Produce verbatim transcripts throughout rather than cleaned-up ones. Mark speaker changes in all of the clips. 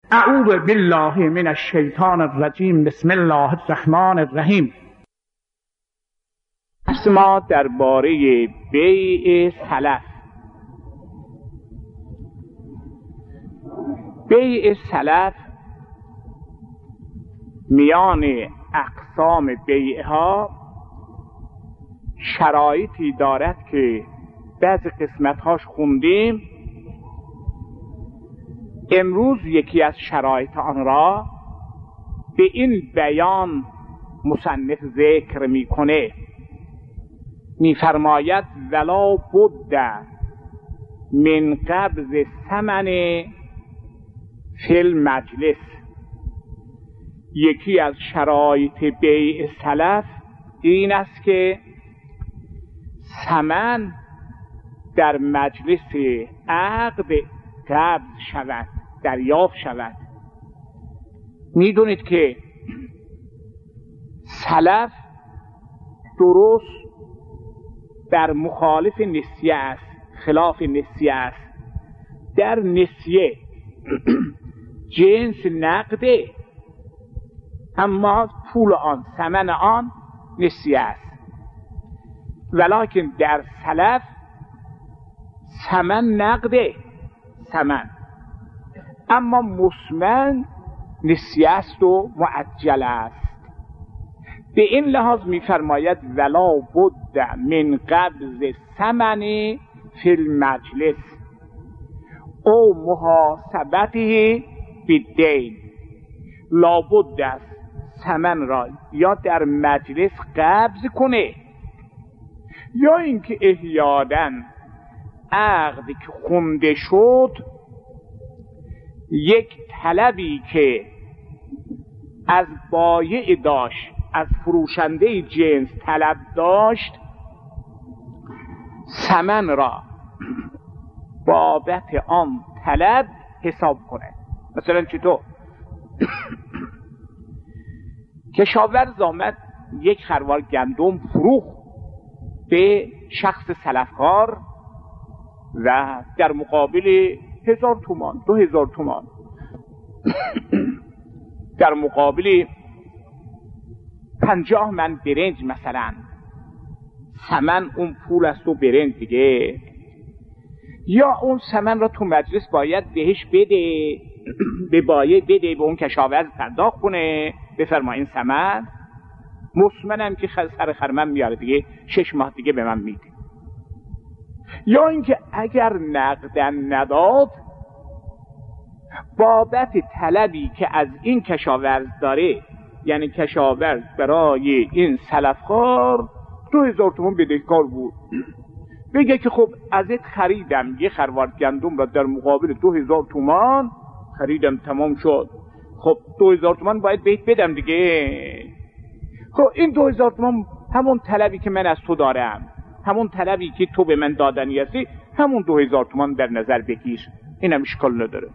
Speaker 1: اعوذ بالله من الشیطان الرجیم. بسم الله الرحمن الرحیم. ما درباره بیع سلف. بیع سلف میان اقسام بیعها شرایطی دارد که بعضی قسمتهاش خوندیم. امروز یکی از شرایط آن را به این بیان مصنف ذکر میکنه. میفرماید ولا بد من قبض ثمن فی المجلس. یکی از شرایط بیع سلف این است که ثمن در مجلس عقد قبض شود، دریافت شود. میدونید که سلف درست در مخالف نسیه است، خلاف نسیه است. در نسیه جنس نقده، اما پول آن، ثمن آن نسیه است. ولکن در سلف ثمن نقده، ثمن، اما مسمن نسیه است و معجل است. به این لحاظ میفرماید ولا بد من قبض ثمن فی المجلس او محاسبته بالدین. لابد است ثمن را یا در مجلس قبض کنه یا اینکه احیانا عقدی که خونده شد یک طلبی که از بایع داشت، از فروشنده جنس طلب داشت، ثمن را بابت آن طلب حساب کنه. مثلا چطور؟ کشاورز آمد یک خروار گندم فروخت به شخص سلفکار و در مقابل هزار تومان، دو هزار تومان در مقابل پنجاه من برنج مثلا، ثمن اون پول است و برنج دیگه. یا اون ثمن را تو مجلس باید بهش بده، به بایع بده، به اون کشاورز پرداخت کنه، بفرما این ثمن مسمنم که سر خرمن میاره دیگه، شش ماه دیگه به من میده. یا اینکه اگر نقدن نداد بابت طلبی که از این کشاورز داره، یعنی کشاورز برای این سلفکار دو هزار تومان بدهکار بود، بگه که خب ازت خریدم یه خروار گندم را در مقابل دو هزار تومان خریدم، تمام شد، خب دو هزار تومان باید بهت بدم دیگه. خب این دو هزار تومان همون طلبی که من از تو دارم، همون طلبی که تو به من دادنی هستی، همون دو هزار تومان در نظر بگیر، اینم اشکال نداره.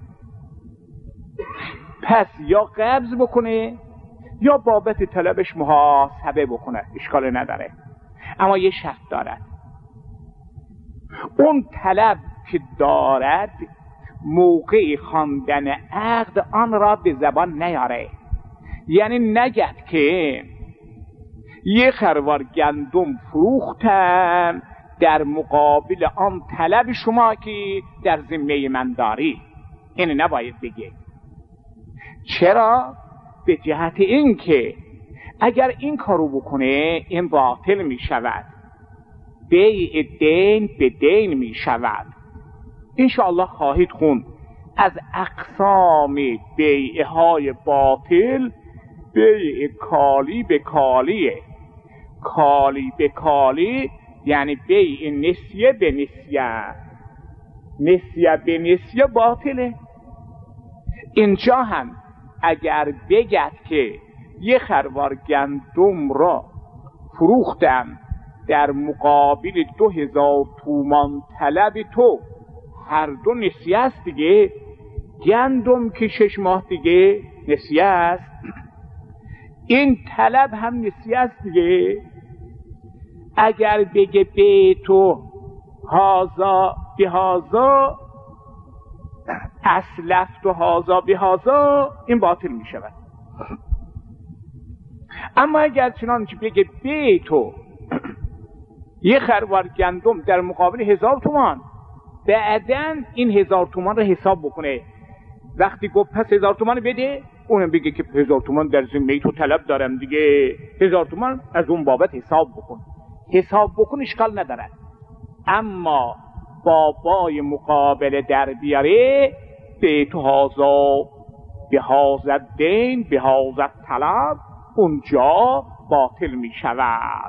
Speaker 1: پس یا قبض بکنه یا بابت طلبش محاسبه بکنه، اشکال نداره. اما یه شرط دارد، اون طلب که دارد موقع خواندن عقد آن را به زبان نیاره. یعنی نگد که یه خروار گندم فروختم در مقابل آن طلب شما که در ذمه من داری، این نباید بگه. چرا؟ به جهت این که اگر این کارو بکنه این باطل می شود، بیع دین به دین می شود. انشاءالله خواهید خوند از اقسام بیعهای باطل بیع کالی به کالیه. کالی به کالی یعنی بیع نسیه به نسیه، نسیه به نسیه باطله. اینجا هم اگر بگد که یه خروار گندم را فروختم در مقابل دو هزار تومان طلب تو، هر دو نسیه است دیگه، گندم که شش ماه دیگه نسیه است، این طلب هم نسیه است دیگه. اگر بگه به تو هازا به هازا، اسلفت و هازا به هازا، این باطل می شود. اما اگر چنانچه بگه به تو یه خروار گندم در مقابل هزار تومان، بعدن این هزار تومان رو حساب بکنه، وقتی گفت پس هزار تومان بده، اونم بگه که هزار تومان در ذمه تو طلب دارم دیگه، هزار تومان از اون بابت حساب بکن. حساب بکن اشکال ندارد. اما بابای مقابل در بیاره به تو هازا به هازد دین به هازد طلب، اونجا باطل می شود.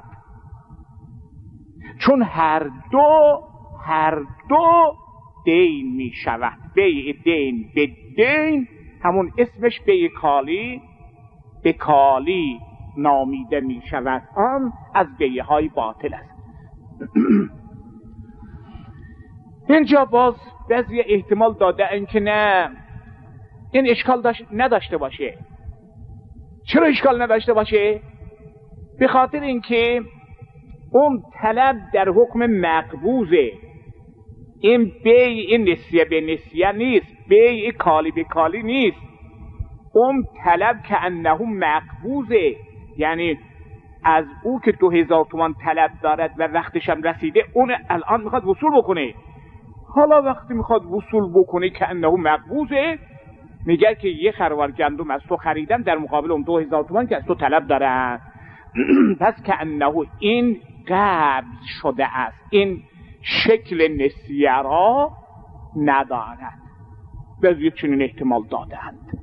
Speaker 1: چون هر دو هر دو دین می شود. بیع دین به دین، همون اسمش بیع کالی به کالی نامیده می شود. آن از بیع های باطل است. اینجا باز بعضی احتمال داده این که نه، این اشکال داشت نداشته باشه. چرا اشکال نداشته باشه؟ به خاطر اینکه اون طلب در حکم مقبوضه. این بیع این نسیه به نسیه نیست، بیع کالی به کالی نیست. اون طلب که انه مقبوضه، یعنی از او که دو هزار تومان طلب دارد و وقتش هم رسیده، اون الان میخواد وصول بکنه. حالا وقتی میخواد وصول بکنه که انه مقبوضه، میگه که یه خروار گندم از تو خریدم در مقابل اون دو هزار تومان که از تو طلب دارن. پس که انه این قبض شده است، این شکل نسیه را ندارد. بعضی چنین احتمال دادند.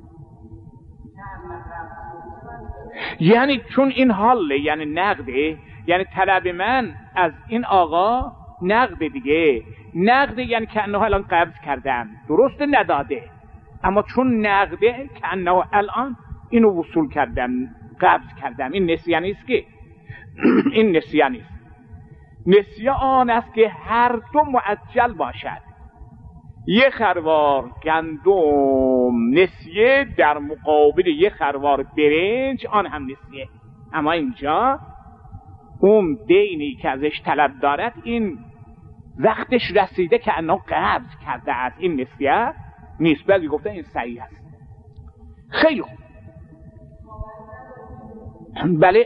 Speaker 1: یعنی چون این حاله، یعنی نقده، یعنی طلب من از این آقا نقده دیگه، نقده یعنی که انه الان قبض کردم، درست نداده، اما چون نقده که انه الان اینو وصول کردم، قبض کردم. این نسیه نیست که این نسیه نیست. نسیه آن است که هر دو معجل باشد. یه خروار گندم نسیه در مقابل یه خروار برنج، آن هم نسیه. اما اینجا اون دینی که ازش طلب دارد این وقتش رسیده که انه قبض کرده از این نسیه نیست. بعضی گفته این صحیح است. خیلی خوب. بله،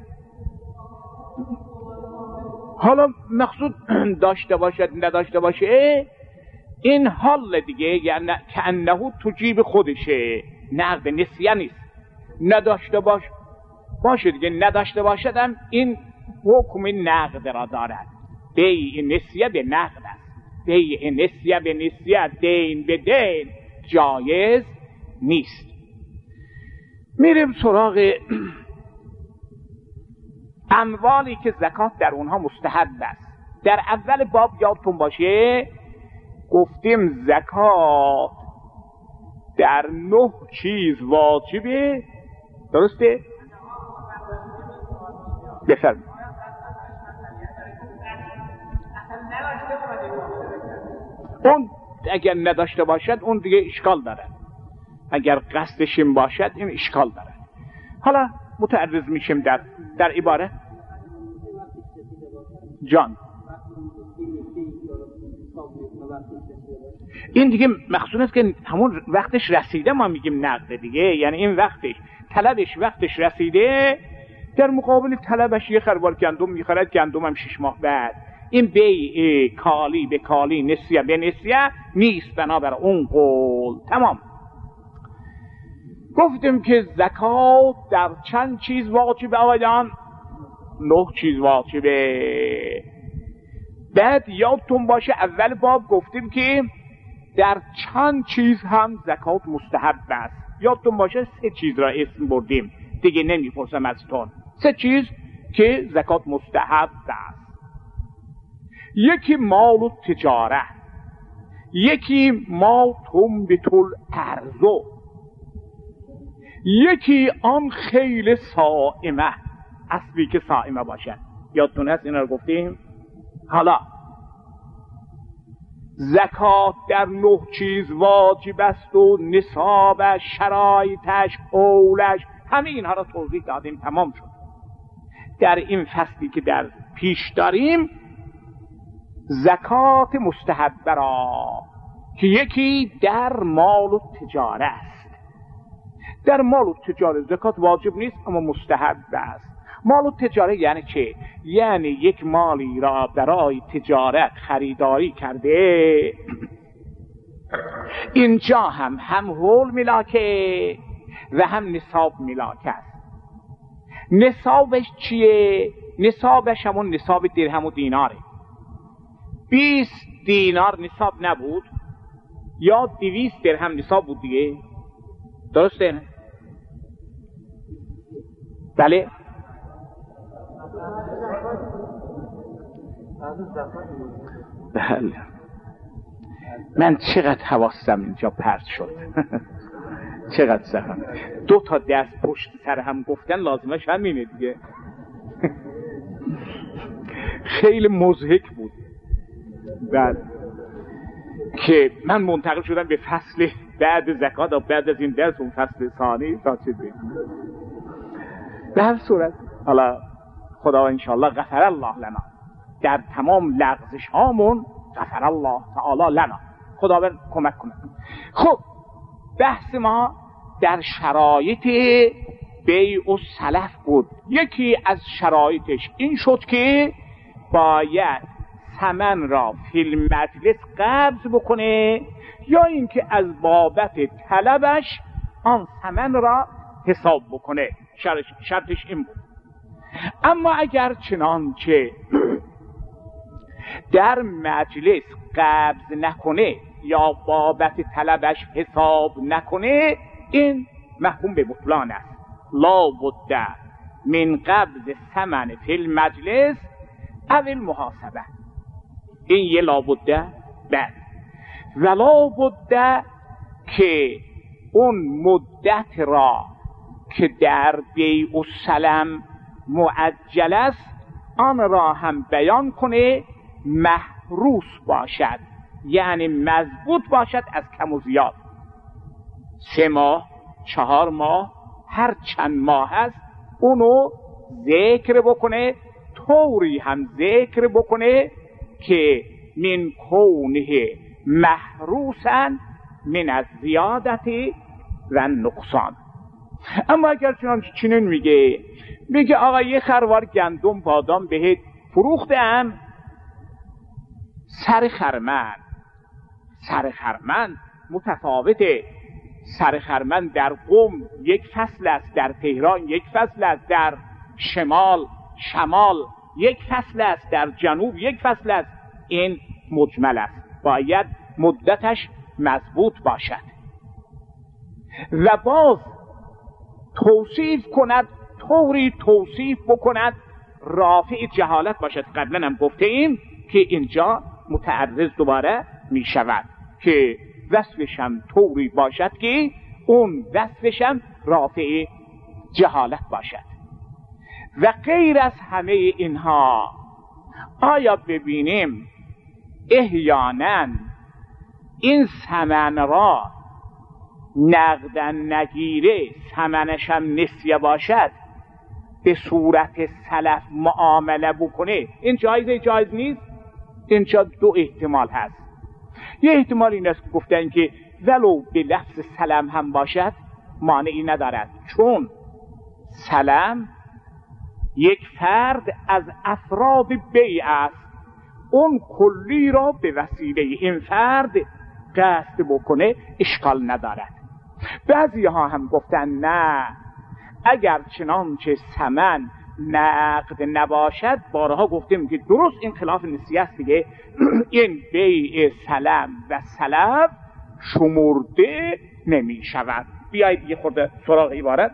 Speaker 1: حالا مقصود داشته باشد نداشته باشه، این حال دیگه، یعنی که انه تو جیب خودشه، نقد نسیه نیست. نداشته باش باشه دیگه، نداشته باشدم این حکم نقد را دارد. بیع نسیه به نقد است. بیع نسیه به نسیه، دین به دین جایز نیست. میریم سراغ اموالی که زکات در اونها مستحب است. در اول باب یادتون باشه گفتیم زکات در نه چیز واجبه، درسته؟ بفرمایید. اون اگر نداشته باشد اون دیگه اشکال داره، اگر قصدش این باشد این اشکال داره. حالا متعرض میشیم در در عبارت جان. این دیگه مقصود است که همون وقتش رسیده ما میگیم نقده دیگه، یعنی این وقتش طلبش وقتش رسیده، در مقابل طلبش یه خروار گندم میخرد، گندم هم شش ماه بعد. این بیع کالی به کالی، نسیه به نسیه نیست بنابر اون قول. تمام. گفتیم که زکات در چند چیز واجبه آقایان؟ نه چیز واجبه. بعد یادتون باشه اول باب گفتیم که در چند چیز هم زکات مستحب است. یادتون باشه سه چیز را اسم بردیم، دیگه نمیپرسم از تون. سه چیز که زکات مستحب است. یکی مال و تجاره، یکی ما تنبت الارض، یکی آن خیل صائمه، اصلی که صائمه باشد. یادتون هست اینا رو گفتیم؟ حالا زکات در نه چیز واجب است و نصابش، شرایطش، قولش، همه اینها را توضیح دادیم، تمام شد. در این فصلی که در پیش داریم زکات مستحب را که یکی در مال و تجاره است. در مال و تجاره زکات واجب نیست اما مستحب است. مال و تجاره یعنی چه؟ یعنی یک مالی را برای تجارت خریداری کرده، اینجا هم هم حول ملاکه و هم نصاب ملاکه است. نصابش چیه؟ نصابش همون نصاب درهم و دیناره. بیست دینار نصاب نبود یا دویست درهم نصاب بود دیگه، درسته؟ بله. بله من چقدر حواسم اینجا پرت شد. چقدر سهم دو تا دست پشت سر هم گفتن لازمش همینه دیگه. خیلی مضحک بود. بعد که من منتقل شدم به فصل بعد زکات و بعد از این درس اون فصل ثانی تا چه بید. به هر صورت حالا خدا انشاءالله غفر الله لنا، در تمام لغزش هامون غفر الله تعالی لنا، خداوند کمک کنه. خب بحث ما در شرایط بیع و سلف بود. یکی از شرایطش این شد که باید ثمن را فی المجلس قبض بکنه یا اینکه از بابت طلبش آن ثمن را حساب بکنه. شرطش این بود. اما اگر چنانچه در مجلس قبض نکنه یا بابت طلبش حساب نکنه، این محکوم به بطلان است. لا بد من قبض ثمن فی المجلس او المحاسبه. این یه لا بد. بعد و لا بد که اون مدت را که در بیع و سلم معجل است آن را هم بیان کنه محروس باشد، یعنی مضبوط باشد از کم و زیاد. سه ماه، چهار ماه، هر چند ماه هست اونو ذکر بکنه، طوری هم ذکر بکنه که من کونه محروسن من از زیادتی و نقصان. اما اگر چنانچه چنین میگه میگه آقا یه خروار گندم بادام بهت فروختم، سر خرمن سر خرمن متفاوته. سر خرمن در قم یک فصل است، در تهران یک فصل است، در شمال شمال یک فصل است، در جنوب یک فصل است. این مجمل است، باید مدتش مضبوط باشد و باز توصیف کند، طوری توصیف بکند رافع جهالت باشد. قبلا هم گفته ایم که اینجا متعرض دوباره می شود که وصفش هم طوری باشد که اون وصفش هم رافع جهالت باشد. و غیر از همه اینها آیا ببینیم احیانا این ثمن را نقدن نگیره، ثمنش هم نسیه باشد، به صورت سلف معامله بکنه، این جایزه جایز نیست؟ اینجا دو احتمال هست. یه احتمال این است که گفتن که ولو به لفظ سلم هم باشد مانعی ندارد، چون سلم یک فرد از افراد بیع است، اون کلی را به وسیله این فرد قصد بکنه اشکال ندارد. بعضی ها هم گفتن نه، اگر چنانچه ثمن نقد نباشد، بارها گفتیم که درست این خلاف نسیه است دیگه، این بیع سلم و سلف شمرده نمی شود. بیایید یه خورده سراغ عبارت.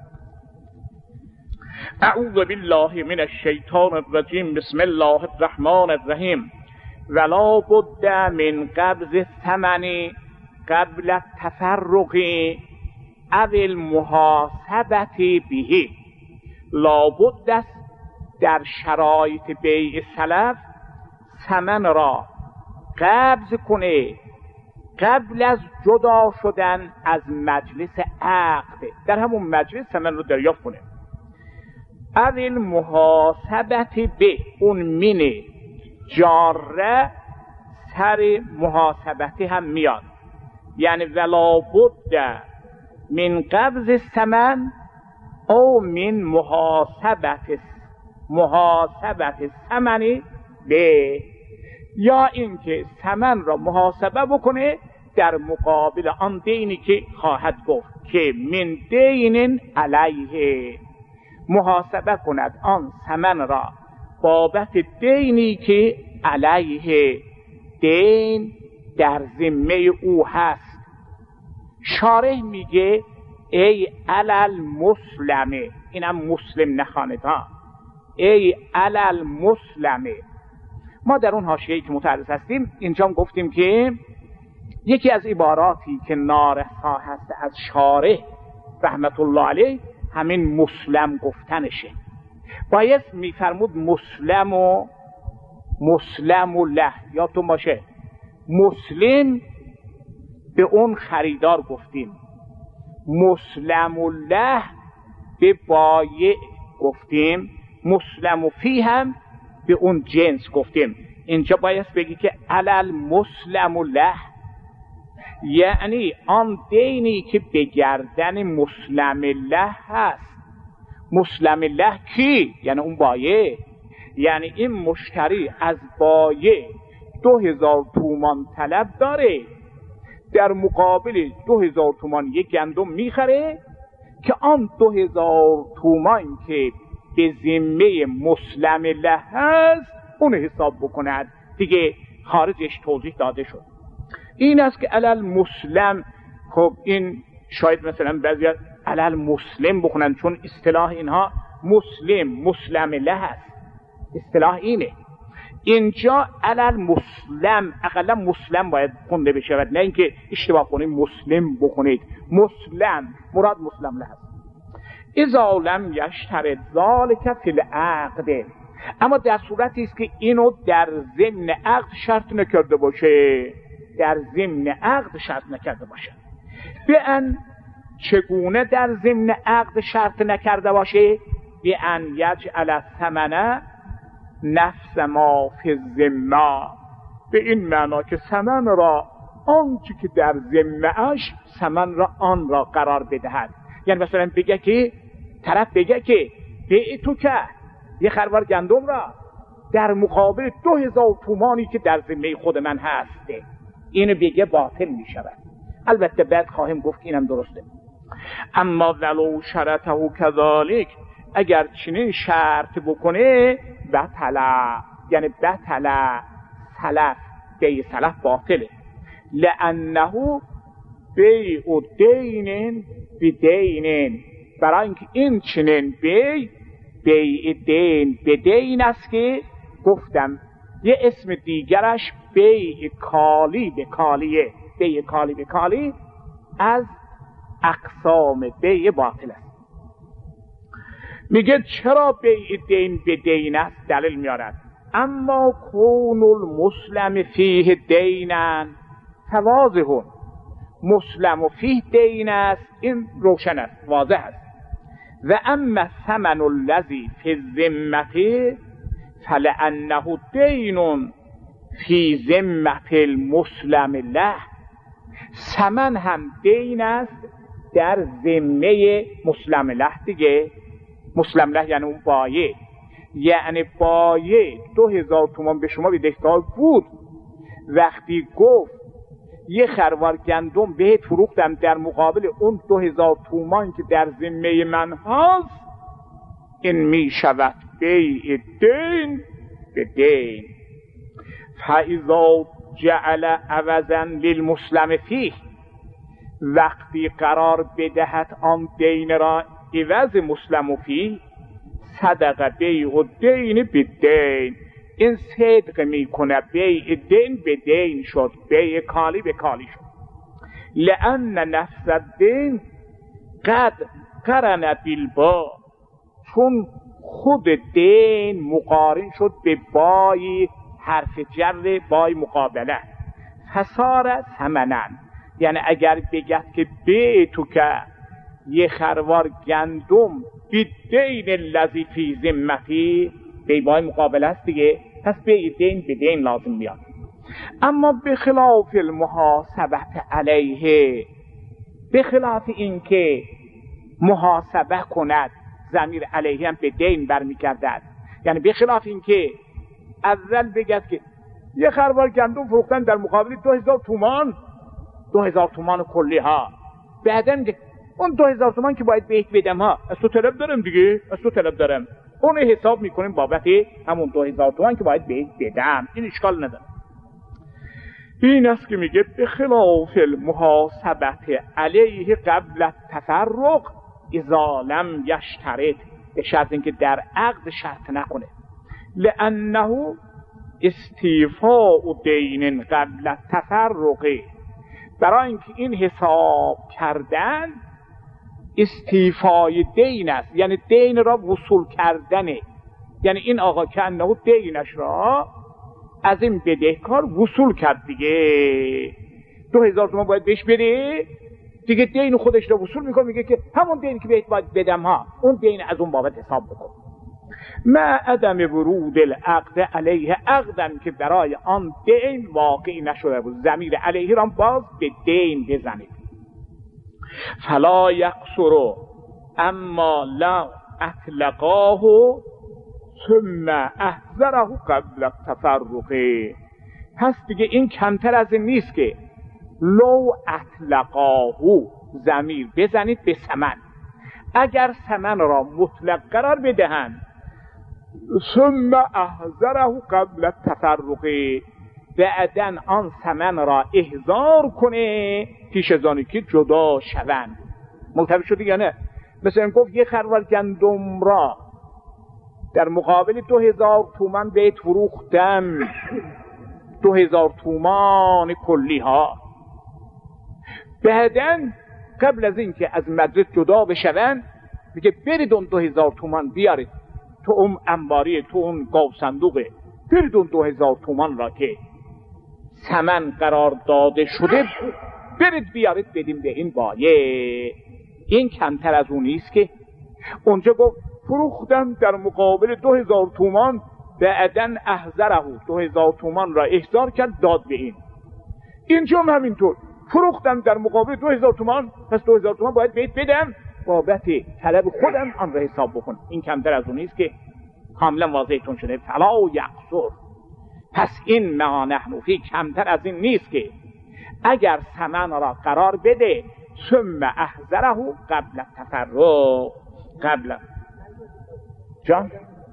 Speaker 1: اعوذ بالله من الشیطان الرجیم، بسم الله الرحمن الرحیم. ولا بد من قبض الثمن قبل التفرق او المحاسبه به. لابد است در شرایط بیع سلف ثمن را قبض کنه قبل از جدا شدن از مجلس عقد، در همون مجلس ثمن رو دریافت کنه. او المحاسبه به، اون من جاره تر محاسبتی هم میاد، یعنی ولا بد من قبض الثمن او من محاسبت محاسبت الثمن به، یا اینکه ثمن را محاسبه بکنه در مقابل آن دینی که خواهد گفت که من دین علیه، محاسبه کند آن ثمن را بابت دینی که علیه دین در ذمه او هست. شارح میگه ای علل مسلمه، اینم مسلم نخواند ها، ای علل مسلمه. ما در اون حاشیه‌ای که متعرض هستیم اینجا گفتیم که یکی از عباراتی که نارسا هست از شارح رحمت الله علیه همین مسلم گفتنشه. باید میفرمود مسلم و مسلم و له، یادتون باشه مسلم به اون خریدار گفتیم، مسلم و له به بایع گفتیم، مسلم و فی هم به اون جنس گفتیم. اینجا باید بگی که علل مسلم و له، یعنی آن دینی که به گردن مسلم له هست. مسلم له کی؟ یعنی اون بایع، یعنی این مشتری از بایع دو هزار تومان طلب داره، در مقابل دو هزار تومان یک گندم میخره که آن دو هزار تومان که به ذمه مسلم له هست اون حساب بکند دیگه، خارجش توضیح داده شد. این است که علل مسلم. خب این شاید مثلا بعضی علل مسلم بخونن چون اصطلاح اینها مسلم مسلم له هست، اصطلاح اینه. اینجا علل مسلم، اقلا مسلم باید خونده بشود، نه اینکه اشتباه کنید مسلم بخونید. مسلم مراد مسلم له هست. اذا لم یشترط ذلک فی العقد، اما در صورتی است که اینو در ضمن عقد شرط نکرده باشه، در ضمن عقد شرط نکرده باشه. به ان چگونه در ضمن عقد شرط نکرده باشه؟ به ان یجعل الثمن نفس ما فی الذمه، به این معنا که ثمن را آنچه که در ذمه‌اش ثمن را آن را قرار بدهد. یعنی مثلا بگه که طرف بگه که به تو که یه خروار گندم را در مقابل دو هزار تومانی که در ذمه خود من هسته، اینو بگه باطل می شود. البته بعد خواهیم گفت اینم درسته. اما ولو شرطه کذالک، اگر چنین شرط بکنه بطلا، یعنی بطلا سلف، بیع سلف باطله. لانه بیع دین بدین، برای اینکه این چنین بیع بیع دین بدین است که گفتم یه اسم دیگرش بیع کالی به کالیه. بیع کالی به کالی از اقسام بیع باطل است. میگه چرا بیع دین به دین است؟ دلیل میارد. اما کون المسلم فیه دینن فواضح، مسلم و فیه دین است، این روشن است، واضح است. و اما ثمن الذی فی الذمه فلانه دین فی ذمه المسلم له، ثمن هم دین است در ذمه مسلم له دیگه. مسلم له یعنی اون بایع، یعنی بایع دو هزار تومان به شما بدهکار بود، وقتی گفت یه خروار گندم بهت فروختم در مقابل اون دو هزار تومان که در ذمه من هست، این می شود بیع دین به دین. فاذا جعل عوضا للمسلم فیه، وقتی قرار بدهد آن دین را عوض مسلم فیه، صدق بیع دین به دین، این صدق میکنه، بیع دین به دین شد، بیع کالی به کالی شد. لأن نفس الدین قد قرن بالبا، چون خود دین مقارن شد به بای حرف جر، بای مقابله. فصار ثمنن، یعنی اگر بگه که بیع تو که یه خروار گندم بدین الذی فی ذمتی، به بای مقابله است دیگه، پس بیع دین به دین لازم میاد. اما به خلاف المحاسبت علیه، به خلاف این که محاسبه کند، ضمیر علیه هم به دین برمیگردد، یعنی به خلاف این که اول بگد که یه خروار گندم فروختن در مقابل دو هزار تومان، دو هزار تومان کلی ها، بعدا میگه اون دو هزار تومان که باید بهت بدم ها، از تو طلب دارم دیگه، از تو طلب دارم، اون حساب میکنیم بابت همون دو هزار تومان که باید بهت بدم، این اشکال نداره. این است که میگه به خلاف المحاسبت علیه قبل التفرق اذا لم یشترط، به شرط اینکه در عقد شرط نکنه، لانه استیفاء دین قبل التفرق، برای اینکه این حساب کردن استیفای دین است، یعنی دین را وصول کردنه، یعنی این آقا که انه دینش را از این بدهکار وصول کرد دیگه، دو هزار تومان باید بهش بده دیگه، دین خودش را وصول میکنه، میگه که همون دین که بهت باید بدم ها، اون دین از اون بابت حساب بکن. مع عدم ورود العقد علیه، عقدم که برای آن دین واقعی نشده بود، ضمیر علیه را باز به دین بزنید. فلا یقصر اما لا اطلقاه ثم احذره قبل التفرق، پس دیگه این کمتر از این نیست که لو اطلقاه ضمیر بزنید به ثمن، اگر ثمن را مطلق قرار بدهند، ثم احذره قبل التفرق، بعدن آن ثمن را احضار کنه پیش از آنی که جدا شوند. ملتبس شدی یا نه؟ مثلا گفت یه خروار گندم را در مقابل دو هزار تومان بهت فروختم، دو هزار تومان کلی ها، بعدن قبل از این که از مجلس جدا بشوند میگه برید اون دو هزار تومان بیارید تو اون انباری، تو اون گاو صندوقه، برید اون دو هزار تومان را که ثمن قرار داده شده برید بیارید بدیم به این بایه. این کمتر از اون نیست که اونجا گفت فروختم در مقابل دو هزار تومان، بعدن احضره، دو هزار تومان را احضار کرد داد به این. اینجا هم همینطور فروختم در مقابل دو هزار تومان، پس دو هزار تومان باید بهت بدم، بابت طلب خودم آن را حساب بکن. این کمتر از اون نیست که کاملا واضحتون شده. فلا یقصر، پس این ما نحن فی کمتر از این نیست که اگر ثمن را قرار بده ثم احذره قبل التفرق، قبل جان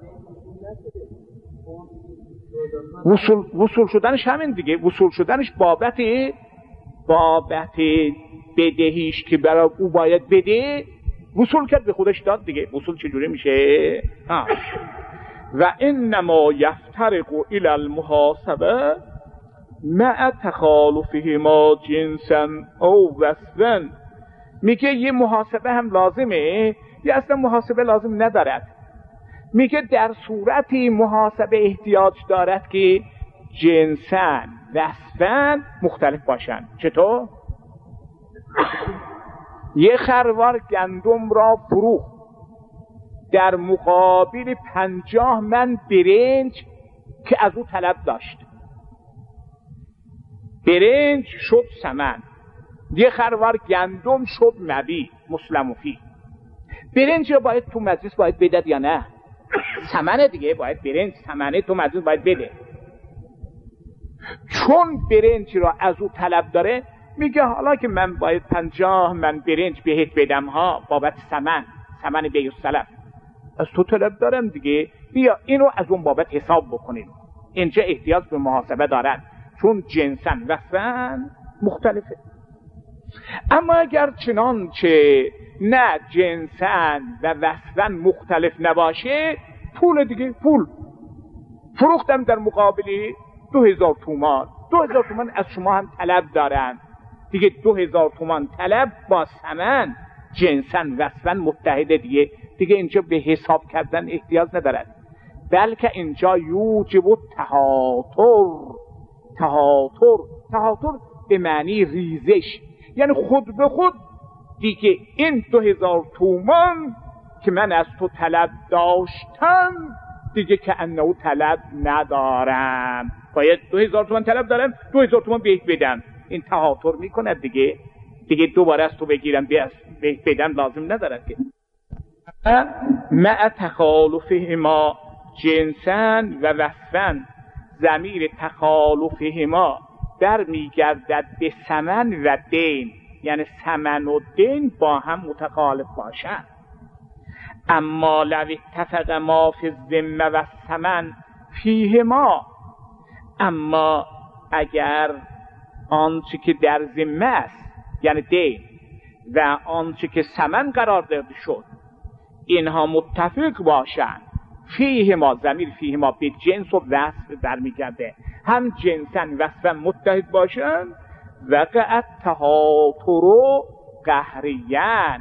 Speaker 1: وصول وصول شدنش همین دیگه، وصول شدنش بابت بابت بدهیش که برای او باید بده وصول کرد به خودش داد دیگه. وصول چجوری میشه؟ ها. و انما یفترق الى المحاسبه مع تخالفهما جنسا او وصفا، میگه یه محاسبه هم لازمه، یه اصلا محاسبه لازم ندارد. میگه در صورتی محاسبه احتیاج دارد که جنسا وصفا مختلف باشن. چطور؟ یه خروار گندم را فروخت در مقابل پنجاه من برنج که از او طلب داشت، برنج شد ثمن، یه خروار گندم شد مبیع مسلم فی. برنج را باید تو مجلس باید بدد یا نه؟ ثمن دیگه، باید برنج ثمنه تو مجلس باید بده. چون برنج را از او طلب داره میگه حالا که من باید پنجاه من برنج بهت بدم ها بابت ثمن، ثمن بیع السلف، از تو طلب دارم دیگه، بیا اینو از اون بابت حساب بکنیم. اینجا احتیاج به محاسبه دارد چون جنسن و فن مختلفه. اما اگر چنانچه نه جنسن و وصفن مختلف نباشه، پول دیگه، پول فروختم در مقابلی دو هزار تومان، دو هزار تومان از شما هم طلب دارن دیگه، دو هزار تومان طلب با ثمن جنسن وصفن متحده دیگه، دیگه اینجا به حساب کردن احتیاج ندارد، بلکه اینجا یوجب تهاتر. تهاتر تهاتر به معنی ریزش، یعنی خود به خود دیگه این دو هزار تومان که من از تو طلب داشتم دیگه که انه طلب ندارم، باید دو هزار تومان طلب دارم، دو هزار تومان بهش بدم. این تهاتر میکنه دیگه، دیگه دوباره از تو بگیرم بهش بدم لازم ندارد که. مع تخالفهما جنسا و وصفا، ضمیر تخالفهما در میگردد به ثمن و دین، یعنی ثمن و دین با هم متخالف باشند. اما لو اتفق ما فی الذمه و الثمن فیهما، اما اگر آنچه که در ذمه است یعنی دین و آنچه که ثمن قرار داده شد اینها متفق باشند، فیهما، ضمیر فیهما به جنس و وصف در میگرده، هم جنسا وصفا متحد باشند، وقع تهاتر قهریان،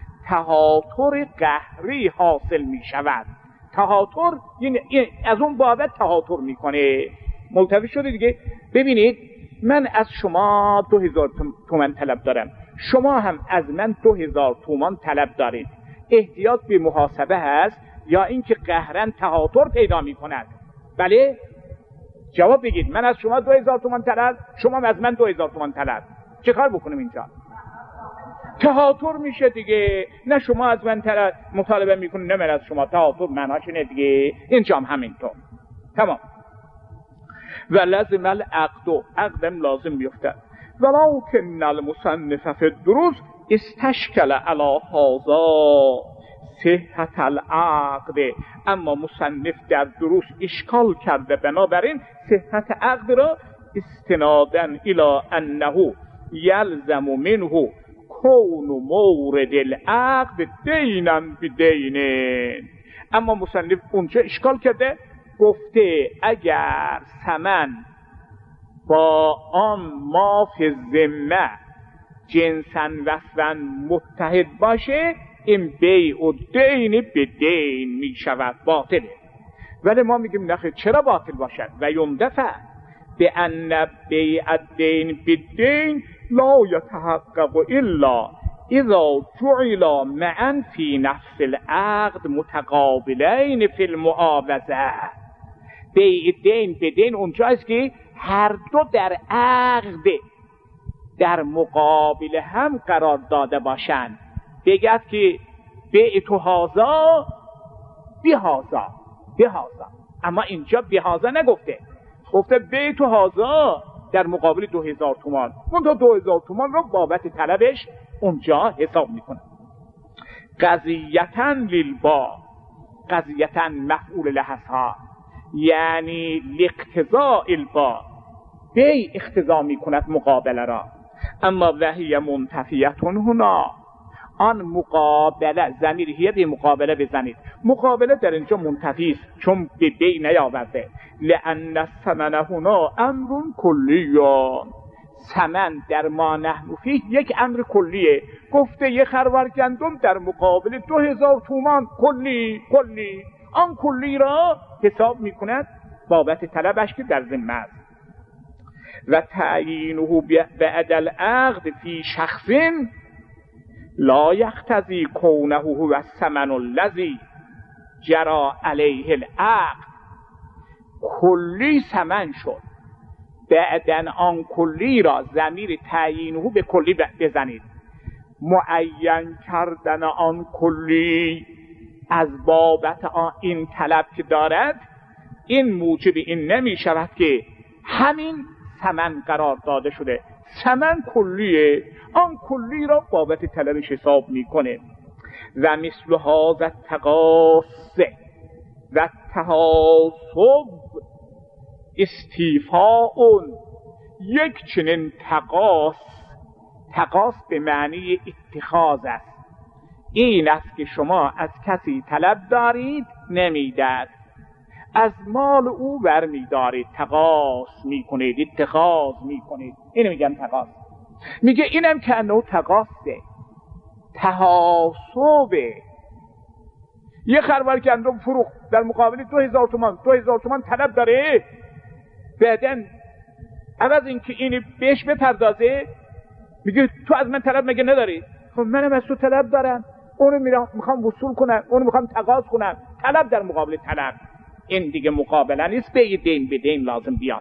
Speaker 1: تهاتر قهری حاصل می شود. تهاتر یعنی از اون بابت تهاتر میکنه. ملتفت شده دیگه. ببینید من از شما دو هزار تومان طلب دارم، شما هم از من دو هزار تومان طلب دارید. احتیاط به محاسبه هست یا اینکه قهرن تهاتر پیدا می کند؟ بله؟ جواب بگید. من از شما دو هزار تومان طلب، شما از من دو هزار تومان طلب، چه کار بکنیم اینجا؟ تهاتر میشه دیگه. نه شما از من طلب مطالبه میکنید، نه من از شما. تهاتر معناش اینه دیگه. اینجا هم همینطور. تمام. و لازم العقد، عقدم لازم بیفتد. ولکن المصنف فی الدروس استشکل علی هذا صحت العقد، اما مصنف در دروس اشکال کرده بنابراین صحت عقد را، استنادا الی انه یلزم منه کون مورد العقد دینا بدین. اما مصنف اونجا اشکال کرده، گفته اگر ثمن با آن ما فی الذمه جنسا وصفا متحد باشه، این بیع و دین به دین می شود، باطله. ولی ما میگیم نخیر، چرا باطل باشد؟ و یندفع به ان بیع الدین به دین لا یتحقق الا اذا جعل معا فی نفس العقد متقابلین فی المعاوضه. بیع دین به دین اونجاست که هر دو در عقد در مقابل هم قرار داده باشند. بگید که بیع تو هازا بی هازا بی هازا، اما اینجا بی هازا نگفته، گفته بیع تو هازا در مقابل دو هزار تومان. اون تا دو هزار تومان رو بابت طلبش اونجا حساب میکنه. قضیتن للبا، قضیتن مفعول لحظها، یعنی لاقتضاء البا، بیع اقتضا میکند مقابله را. اما وهی منتفیتون هنا، آن مقابله، ضمیر هی به مقابله بزنید، مقابله در اینجا منتفی است چون به بیع نیاورده. لان الثمن هنا امر کلی، ثمن در ما نحن فیه یک امر کلیه. گفته یک خروار گندم در مقابل دو هزار تومان، کلی کلی، آن کلی را حساب میکند بابت طلبش که در ذمه است. و تعیینه بعد العقد فی شخص لا یقتضی کونه هو الثمن الذی جرى علیه العقد. کلی ثمن شد، بعدن آن کلی را ضمیر تعیینه به کلی بزنید. معین کردن آن کلی از بابت آن این طلب که دارد، این موجب این نمی شود که همین ثمن قرار داده شده. ثمن کلیه، آن کلی را بابت طلبش حساب میکنه. و مثل هذا التقاص و تحاسب استیفاء، یک چنین تقاص، تقاص به معنی اتخاذ است. این است که شما از کسی طلب دارید نمیداد، از مال او برمی دارید، تقاص میکنید، اتخاذ میکنید. اینو میگن تقاص. میگه اینم که انه تقاصه، تحاسبه. یه خروار گندم فروخت در مقابل دو هزار تومان، دو هزار تومان طلب داره، بعدن عوض اینکه اینی بهش بپردازه میگه تو از من طلب مگه نداری؟ خب منم از تو طلب دارم، اونو میرم میخوام وصول کنم، اونو میخوام تقاضا کنم، طلب در مقابل طلب. این دیگه مقابله نیست، به دین به دین لازم بیاد.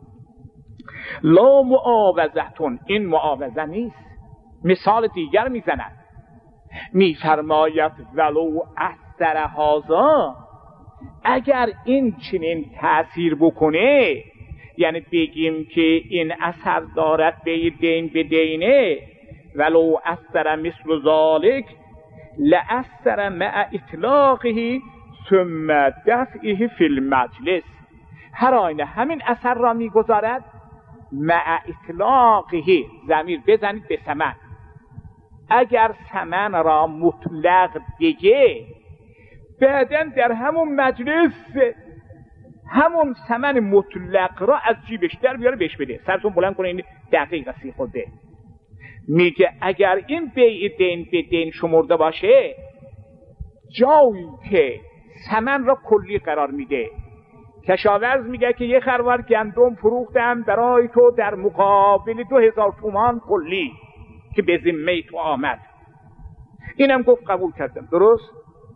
Speaker 1: لا معاوضتون، این معاوضه نیست. مثال دیگر میزند، میفرماید ولو اثر هذا، اگر این چنین تأثیر بکنه، یعنی بگیم که این اثر دارد به دین به دینه، ولو اثر مثل ذالک لأثر مع اطلاقه ثم دفعه فی المجلس، هر آینه همین اثر را میگذارد مع اطلاقه، ضمیر بزنید به ثمن، اگر ثمن را مطلق بگه بعداً در همون مجلس همون ثمن مطلق را از جیبش در بیاره بهش بده. سرتون بلند کنه، این دقیق سی خورده. میگه اگر این بیع دین به دین شمرده باشه، جایی که ثمن را کلی قرار میده، کشاورز میگه که یه خروار گندم فروختم برای تو در مقابل دو هزار تومان کلی که به ذمه تو آمد، اینم گفت قبول کردم، درست؟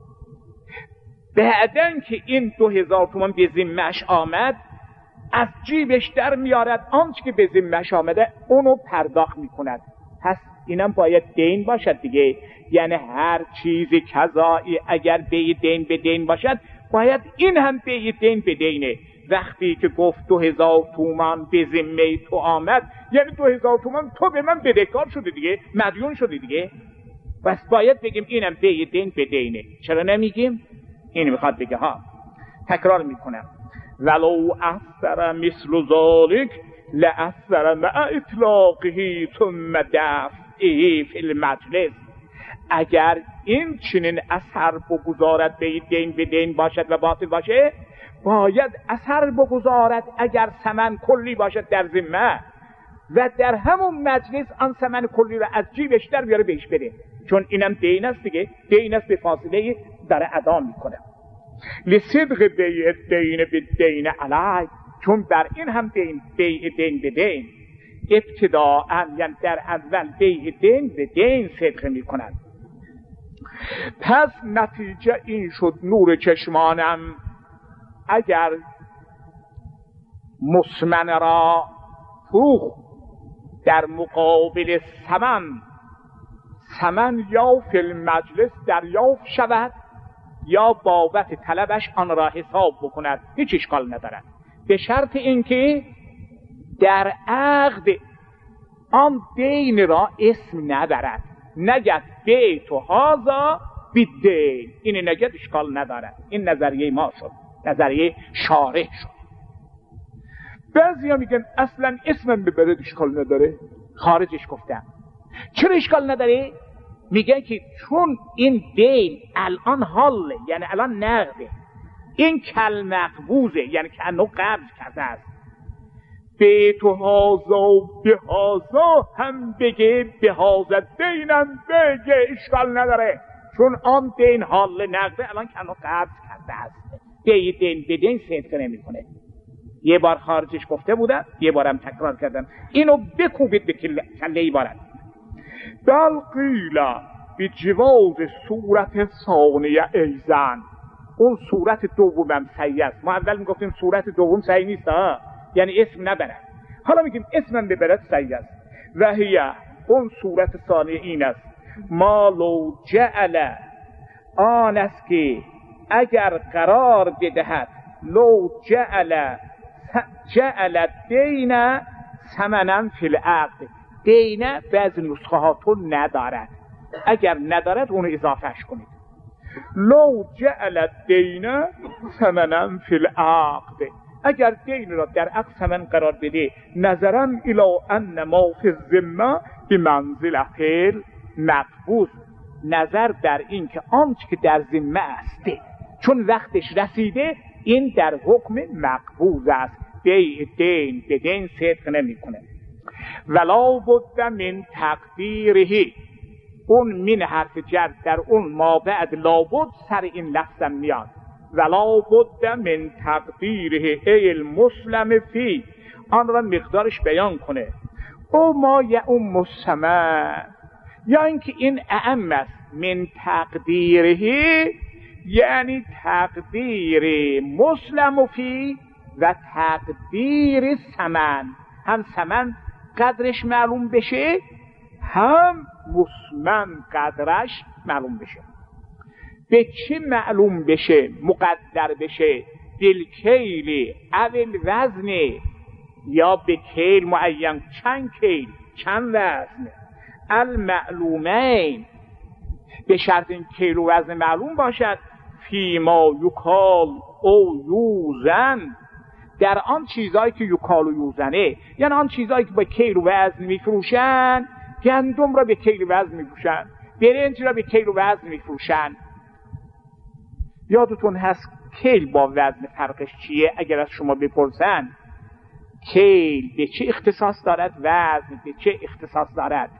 Speaker 1: بعدن که این دو هزار تومان به ذمه‌اش آمد، از جیبش در میارد آنچه که به ذمه‌اش آمده اونو پرداخت میکند. پس اینم باید دین باشد دیگه، یعنی هر چیز کذایی اگر به دین به دین باشد باید این هم به دین به دینه. وقتی که گفت دو هزار تومان به ذمه تو آمد، یعنی دو هزار تومان تو به من بدهکار شده دیگه، مدیون شده دیگه، بس باید بگیم اینم به دین به دینه. چرا نمیگیم؟ این میخواد بگه ها، تکرار میکنم، ولو اثر مثل ذالک لأثر مع اطلاقه ثم دفعه فی المجلس، اگر این چنین اثر بگذارد به دین به دین باشد و باطل باشه، باید اثر بگذارد اگر ثمن کلی باشد در ذمه و در همون مجلس آن ثمن کلی را از جیبش در بیاره بهش بده، چون اینم دین است دیگه، دین است به فاصله در ادا میکنه. لصدق بیع دین به دین علی، چون در این هم دین بیع دین به دین ابتداء، یعنی در اول بیع دین به دین صدق میکنند. پس نتیجه این شد نور چشمانم، اگر مسمن را فروخت در مقابل ثمن، ثمن یا فی المجلس دریافت شود یا بابت طلبش آن را حساب بکند، هیچ اشکال ندارد، به شرط اینکه در عقد آن دین را اسم نبرد، نگد بیت و هازا بیدین، این نگد اشکال ندارد. این نظریه ما شد، نظریه شارح شد. بعضی ها میگن اصلا اسمم ببرد اشکال نداره، خارجش گفتم. چرا اشکال نداره؟ میگن که چون این دین الان حاله، یعنی الان نقده، این کل مقبوزه، یعنی که انو قبض کرده است، بیت و هازا و به هازا هم بگه، به هازا دینم بگه، اشکال نداره، چون آن دین حال نقده الان که انو قبض کرده است، به دین به دین صدق نمی کنه. یه بار خارجش گفته بودم، یه بارم تکرار کردم، اینو بکوبید به کله ای بارد. بل قیل به جواز صورت ثانیه ایزن، اون صورت دومم صحیح است. ما اول میگفتیم صورت دوم صحیح نیست ها، یعنی اسم نبرد، حالا میگیم اسمم ببرد صحیح است. و هیه، اون صورت ثانیه این است، ما لو جعل، آن است که اگر قرار بدهد، لو جعل جعل دین ثمنا فی العقد، دین بعضی نسخه هاتون ندارد، اگر ندارد اونو اضافهش کنید. لو جعل دین ثمنا فی العقد، اگر دین را در عقد ثمن قرار بده، نظرا الی ان ما فی الذمه بمنزله المقبوض، نظر در این که آنچه که در ذمه است چون وقتش رسیده این در حکم مقبوض است، بیع دین به دین صدق نمی کنه. ولا بد من تقدیره، اون من حرف جر در اون ما بعد لابد سر این لفظم میاد، ولا بد من تقدیره ای المسلم فی، آن را مقدارش بیان کنه. او ما یا اون مسمن، یا اینکه این اعم است، من تقدیره یعنی تقدیر مسلم فی و تقدیر ثمن، هم ثمن قدرش معلوم بشه هم مسلم قدرش معلوم بشه. به چه معلوم بشه مقدر بشه؟ بالکیل اول وزن، یا به کیل معین، چند کیل چند وزن، المعلومین، به شرط این کیل و وزن معلوم باشد، فیما یکال او یوزن، در آن چیزهایی که یکال و یوزنه، یعنی آن چیزهایی که با کیل و وزن میفروشن، گندم را به کیل و وزن میفروشن، برنج را به کیل و وزن میفروشن. یادتون هست کیل با وزن فرقش چیه؟ اگر از شما بپرسن کیل به چه اختصاص دارد، وزن به چه اختصاص دارد؟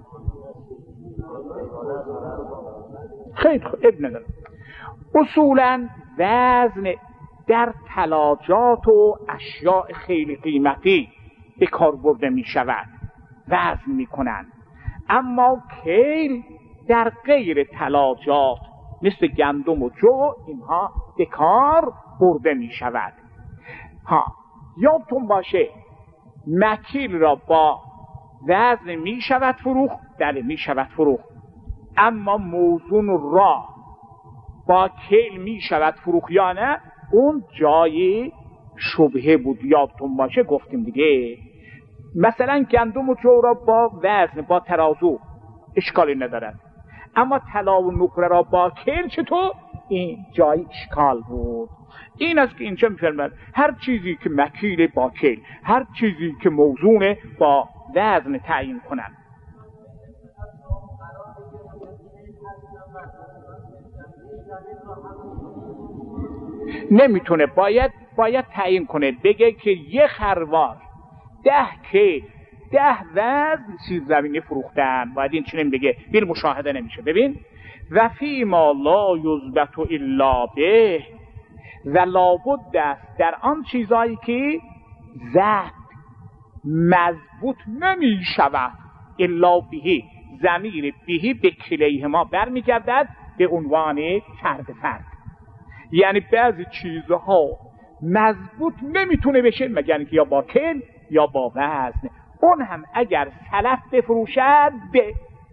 Speaker 1: خیلی خوب، ابن ندارم. اصولا وزن در تلاجات و اشیاء خیلی قیمتی به کار برده می شود، وزن می کنند. اما کیل در غیر تلاجات مثل گندم و جو اینها به کار برده می شود. ها یادتون باشه مکیل را با وزن می شود فروخت، بله می شود فروخت، اما موزون را با کیل می شود فروخت یا نه، اون جای شبهه بود. یادتون باشه گفتیم دیگه، مثلا گندم و جو را با وزن با ترازو اشکالی ندارد، اما طلا و نقره را با کیل چطور؟ این جای اشکال بود. این است که اینجا میفرماید هر چیزی که مکیل با کیل، هر چیزی که موزون با وزن تعیین کنند. نمیتونه، باید باید تعیین کنه، بگه که یه خروار ده کیل ده وزن سیب زمینی فروختن، باید این چنین بگه، بیل مشاهده نمیشه. ببین و فی ما لا یثبت الا به، و لابد است در آن چیزایی که ضبط مضبوط نمی شود الا بهی، ضمیر بهی به کلیهما برمیگردد به عنوان فرد فرد، یعنی بعضی چیزها مضبوط نمیتونه بشه مگر اینکه یا با کل یا با وزن. اون هم اگر سلف بفروشد به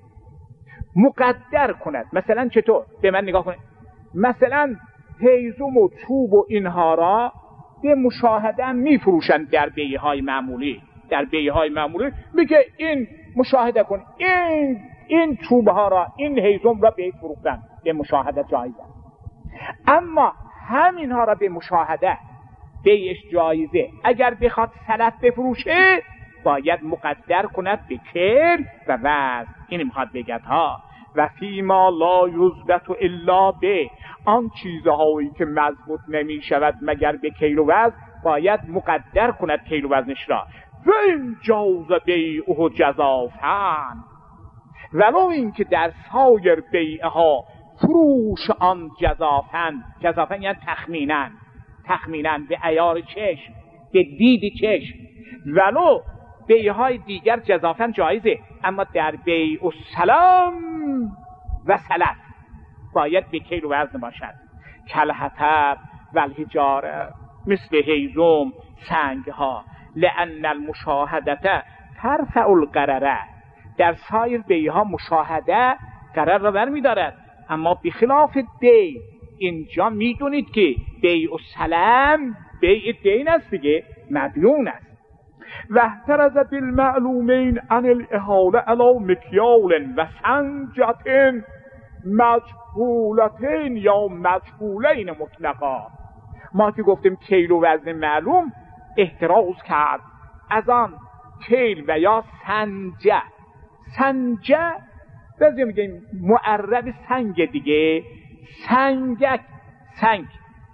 Speaker 1: مقدر کند. مثلا چطور؟ به من نگاه کنید، مثلا هیزم و چوب و اینها را به مشاهده میفروشند در بیعه های معمولی، در بیعه های معمولی میگه این مشاهده کن، این این چوب ها را، این هیزم را به فروختن به مشاهده جایزه. اما همین ها را به مشاهده بیعش جایزه، اگر بخواد سلف بفروشه باید مقدر کند به کل و وزن. این میخواد بگد ها و فی ما لا یثبت الا به، آن چیزهایی که مضبوط نمی شود مگر به کیل و وزن باید مقدر کند کیل و وزنش را. و این جاز بیعه جزافن، ولو این که در سایر بیعه ها فروش آن جزافن، جزافن یعنی تخمینن، تخمینن به عیار چشم، به دید چشم، ولو بیعه های دیگر جزافن جایزه، اما در بیع السلام و سلف باید به کیل و وزن باشد. کالحطب و الحجاره، مثل هیزم، سنگ ها، لأن المشاهدت ترفع القرره، در سایر بیعه ها مشاهده قرار را برمی دارد، اما بخلاف دی اینجا میدونید که بیع السلام بیع دین است دیگه، مدیون است. و احترز بالمعلومین عن الاحاله علی مکیال و سنجة مجهولتین یا مجهولین مطلقا. ما که گفتیم کیل و وزن معلوم، احتراز کرد از آن کیل و یا سنجه. سنجه بعضی میگیم معرب سنگ دیگه، سنگک، سنگ.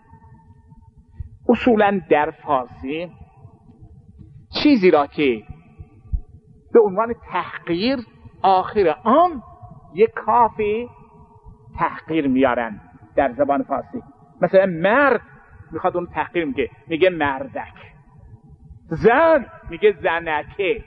Speaker 1: اصولا در فارسی چیزی را که به عنوان تحقیر آخر آن یک کاف تحقیر میارن در زبان فارسی. مثلا مرد میخواد اون تحقیر میگه، میگه مردک. زن میگه زنکه،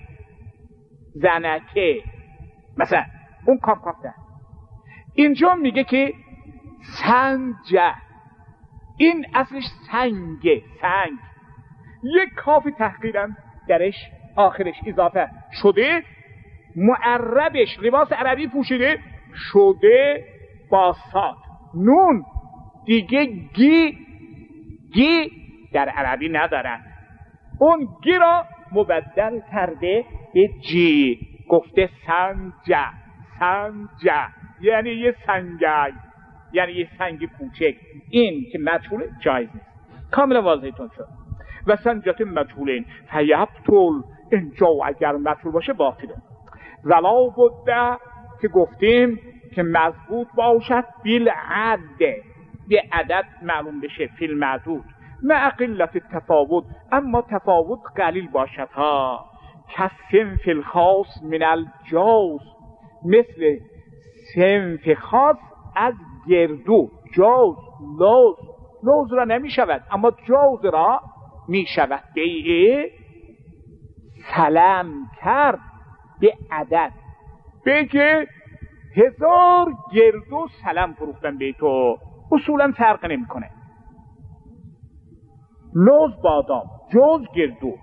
Speaker 1: زنکه. مثلا اون کاف کاف ده. اینجا میگه که سنجه، این اصلش سنگه، سنگ، یک کاف تحقیرم درش آخرش اضافه شده، معربش لباس عربی پوشیده شده با صاد. نون دیگه گی گی در عربی ندارن، اون گی را مبدل کرده به جی، گفته سنجه، سنجه یعنی یه سنگای، یعنی یه سنگ کوچک. این که مجهوله جایز نیست. کاملا واضحتون شد. و سنجت مجهولین فیبطل، اینجا اگر مجهول باشه باطله. ولا بده که گفتیم که مضبوط باشد بالعد، به عدد معلوم بشه، فی المعدود مع قلت تفاوت، اما تفاوت قلیل باشد ها. کالصنف الخاص من الجوز، مثل صنف خاص از گردو، جوز، لوز، لوز را نمی شود اما جوز را می شود. بیعه سلام کرد به عدد، بگه هزار گردو سلام فروختن به تو، اصولا فرق نمی کنه. لوز بادام، جوز گردو،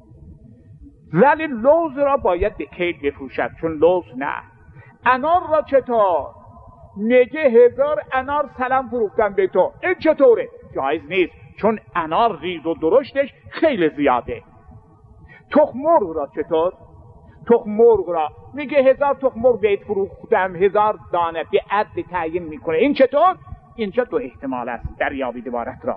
Speaker 1: ولی لوز را باید به کیل بفروشد، چون لوز نه. انار را چطور؟ میگه هزار انار سلام فروختن به تو، این چطوره؟ جایز نیست، چون انار ریز و درشتش خیلی زیاده. تخم مرغ را چطور؟ تخم مرغ را میگه هزار تخم مرغ بهت فروختم، هزار دانه به عد تعیین میکنه، این چطور؟ اینجا دو احتمال است در یابید عبارت را.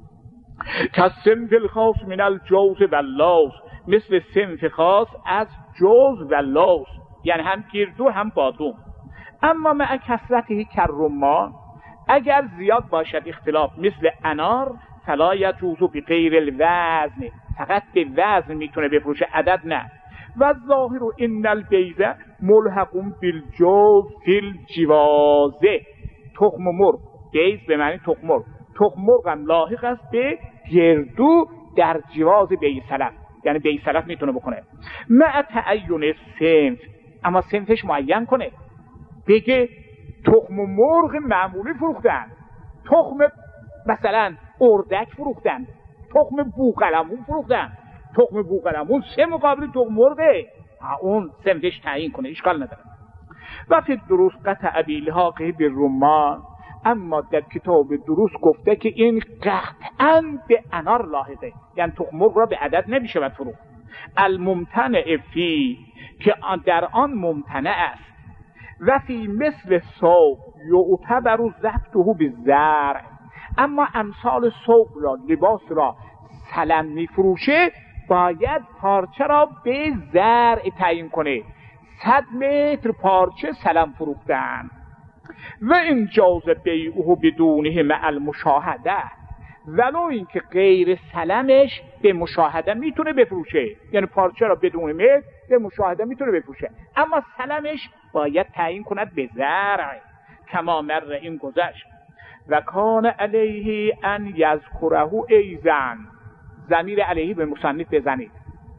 Speaker 1: کالصنف الخاص من الجوز و اللوز، مثل صنف خاص از جوز و لوز، یعنی هم گردو هم بادوم. اما مع کثرته کرمان، اگر زیاد باشد اختلاف مثل انار، فلا یجوز بغیر الوزن، فقط به وزن میتونه بفروشه، عدد نه. و ظاهر ان البیض ملحق بالجوز فی الجوازه، تخم مرغ، بیض به معنی تخم مرغ، تخم مرغ هم لاحق است به گردو در جواز بیعسلف، یعنی بیعسلف میتونه بکنه. مع تعین صنف، اما صنفش معین کنه، بگه تخم مرغ معمولی فروختن، تخم مثلا اردک فروختن، تخم بوقلمون فروختن، تخم بوقلمون سه مقابل تخم مرغه، اون صنفش تعیین کنه، اشکال نداره. و فی دروس قطع بالحاقه بالرمان، اما در کتاب دروس گفته که این قطعاً به انار لاحقه، یعنی تخم مرغ را به عدد نمیشه باید فروخت. الممتنع فی، که در آن ممتنع است. و فی مثل صوب یعتبر ضبطه بالزرع، اما امثال صوب را، لباس را سلم میفروشه، باید پارچه را به زرع تعیین کنه، صد متر پارچه سلم فروختن. و این جاز بیعه بدونه مع المشاهده، ولو اینکه غیر سلمش به مشاهده میتونه بفروشه، یعنی پارچه را بدون متر به مشاهده میتونه بفروشه، اما سلمش باید تعیین کند به زرع، کما مر این گذشت. و کان علیه ان یذکره ایزن، ضمیر علیه به مصنف بزنید،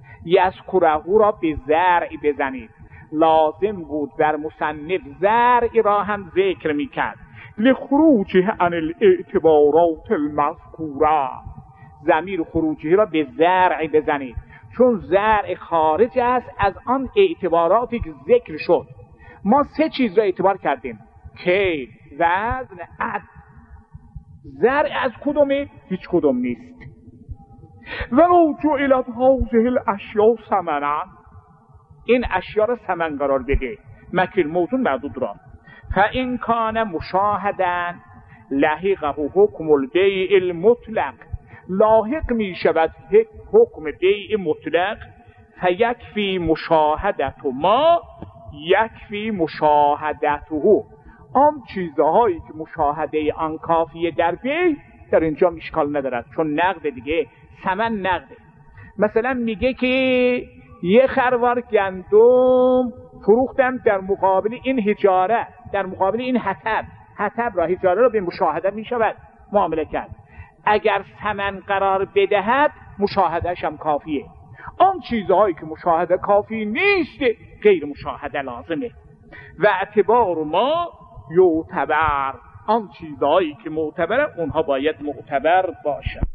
Speaker 1: یذکره را به زرع بزنید، لازم بود در مصنف زرع را هم ذکر میکرد، لخروجه عن الاعتبارات المذکوره، ضمیر خروجه را به زرع بزنید، چون زرع خارج است از آن اعتباراتی که ذکر شد. ما سه چیز را اعتبار کردیم، کیل، وزن، عد. زرع از کدومه؟ هیچ کدوم نیست. ولو جعلت هذه الاشیاء ثمنا، این اشیا را ثمن قرار بده، مکل موزون معدود را. فان کان مشاهدا لحقه حکم البیع المطلق، لاحق می شود حکم بیع مطلق. فیکفی مشاهدت ما یکفی مشاهدته، آن چیزهایی که مشاهده آن کافیه در بیع، در اینجا اشکال ندارد، چون نقد دیگه، ثمن نقده. مثلا میگه که یه خروار گندم فروختم در مقابل این حجاره، در مقابل این حطب، حطب را، حجاره را به مشاهده میشود معامله کرد. اگر ثمن قرار بدهد مشاهدهش هم کافیه. آن چیزهایی که مشاهده کافی نیست غیر مشاهده لازمه. و اعتبار ما یعتبر آن چیزهایی که معتبره اونها باید معتبر باشد.